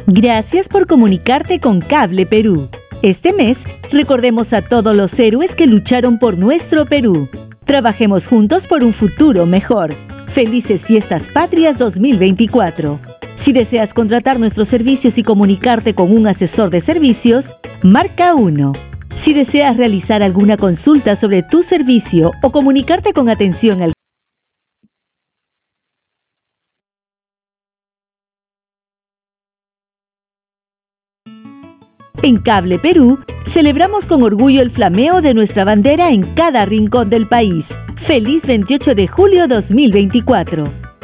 Gracias por comunicarte con Cable Perú. Este mes, recordemos a todos los héroes que lucharon por nuestro Perú. Trabajemos juntos por un futuro mejor. Felices Fiestas Patrias 2024. Si deseas contratar nuestros servicios y comunicarte con un asesor de servicios, marca 1. Si deseas realizar alguna consulta sobre tu servicio o comunicarte con atención al En Cable Perú, celebramos con orgullo el flameo de nuestra bandera en cada rincón del país. ¡Feliz 28 de julio 2024!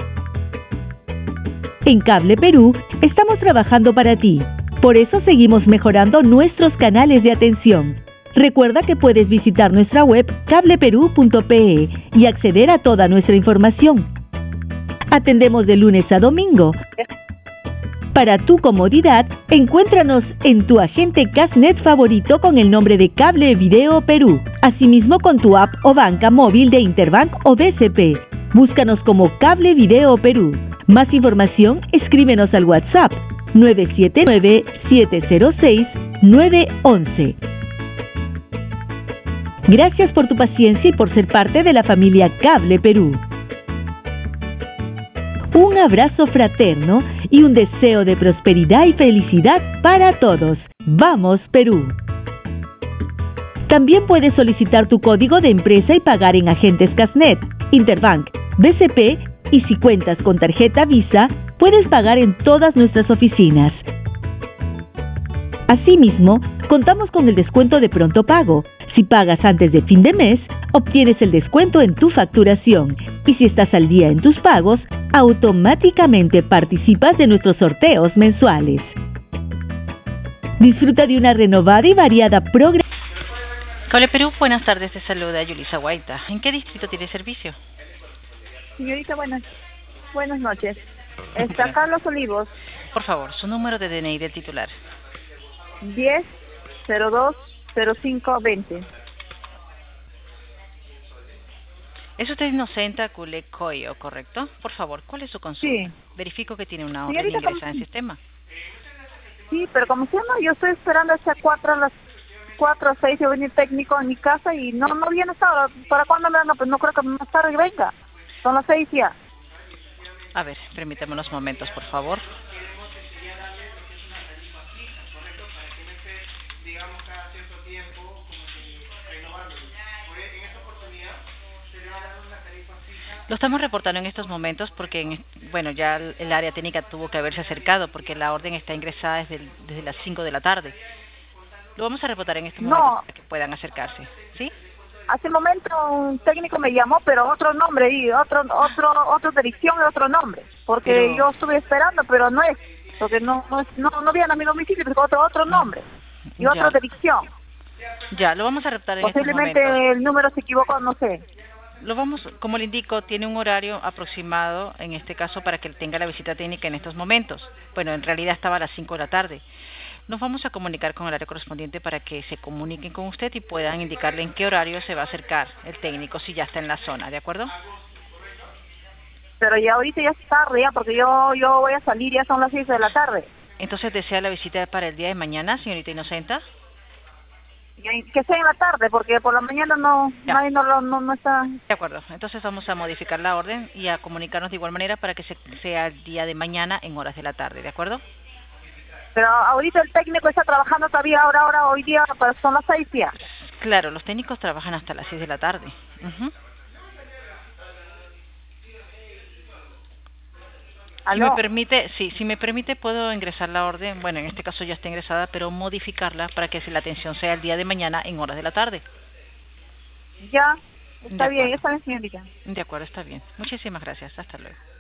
En Cable Perú, estamos trabajando para ti. Por eso seguimos mejorando nuestros canales de atención. Recuerda que puedes visitar nuestra web cableperú.pe y acceder a toda nuestra información. Atendemos de lunes a domingo. Para tu comodidad, encuéntranos en tu agente Cashnet favorito con el nombre de Cable Video Perú. Asimismo con tu app o banca móvil de Interbank o BCP. Búscanos como Cable Video Perú. Más información, escríbenos al WhatsApp 979-706-911. Gracias por tu paciencia y por ser parte de la familia Cable Perú. Un abrazo fraterno y un deseo de prosperidad y felicidad para todos. ¡Vamos, Perú! También puedes solicitar tu código de empresa y pagar en agentes Cashnet, Interbank, BCP y si cuentas con tarjeta Visa, puedes pagar en todas nuestras oficinas. Asimismo, contamos con el descuento de pronto pago. Si pagas antes de fin de mes, obtienes el descuento en tu facturación. Y si estás al día en tus pagos, automáticamente participas de nuestros sorteos mensuales. Disfruta de una renovada y variada programación. Cable Perú, buenas tardes, te saluda Yulisa Guaita. ¿En qué distrito tiene servicio? Señorita, buenas noches. Está Carlos Olivos. Por favor, su número de DNI del titular. 10-02-05-20. Es usted Inocenta Cule Coyo, ¿correcto? Por favor, ¿cuál es su consulta? Sí. Verifico que tiene una orden Señorita, ingresada en el sistema. Sí, pero como se llama, yo estoy esperando hasta 4 a las 4 a 6 y va a venir técnico a mi casa y no viene hasta ahora. ¿Para cuándo me dan? Pues no creo que más tarde venga. Son las 6 ya. A ver, permítame unos momentos, por favor. Lo estamos reportando en estos momentos porque, ya el área técnica tuvo que haberse acercado porque la orden está ingresada desde las 5 de la tarde. Lo vamos a reportar en estos momentos para que puedan acercarse, ¿sí? Hace un momento un técnico me llamó, pero otro nombre, y otra dirección y otro nombre. Porque yo estuve esperando, pero no es. Porque no viene a mi domicilio, pero otro nombre y otra dirección. Ya, lo vamos a reportar en estos momentos. Posiblemente el número se equivocó, no sé. Como le indico, tiene un horario aproximado, en este caso, para que tenga la visita técnica en estos momentos. Bueno, en realidad estaba a las 5 de la tarde. Nos vamos a comunicar con el área correspondiente para que se comuniquen con usted y puedan indicarle en qué horario se va a acercar el técnico si ya está en la zona, ¿de acuerdo? Pero ya ahorita ya es tarde, ya, porque yo voy a salir, ya son las 6 de la tarde. Entonces, ¿desea la visita para el día de mañana, señorita Inocenta? Que sea en la tarde, porque por la mañana nadie no está. De acuerdo, entonces vamos a modificar la orden y a comunicarnos de igual manera para que sea el día de mañana en horas de la tarde, ¿de acuerdo? Pero ahorita el técnico está trabajando todavía, ahora hoy día, pero son las 6 ya. Claro, los técnicos trabajan hasta las 6 de la tarde. Si me permite, puedo ingresar la orden. Bueno, en este caso ya está ingresada, pero modificarla para que la atención sea el día de mañana en horas de la tarde. Ya, está bien, señorita. De acuerdo, está bien. Muchísimas gracias. Hasta luego.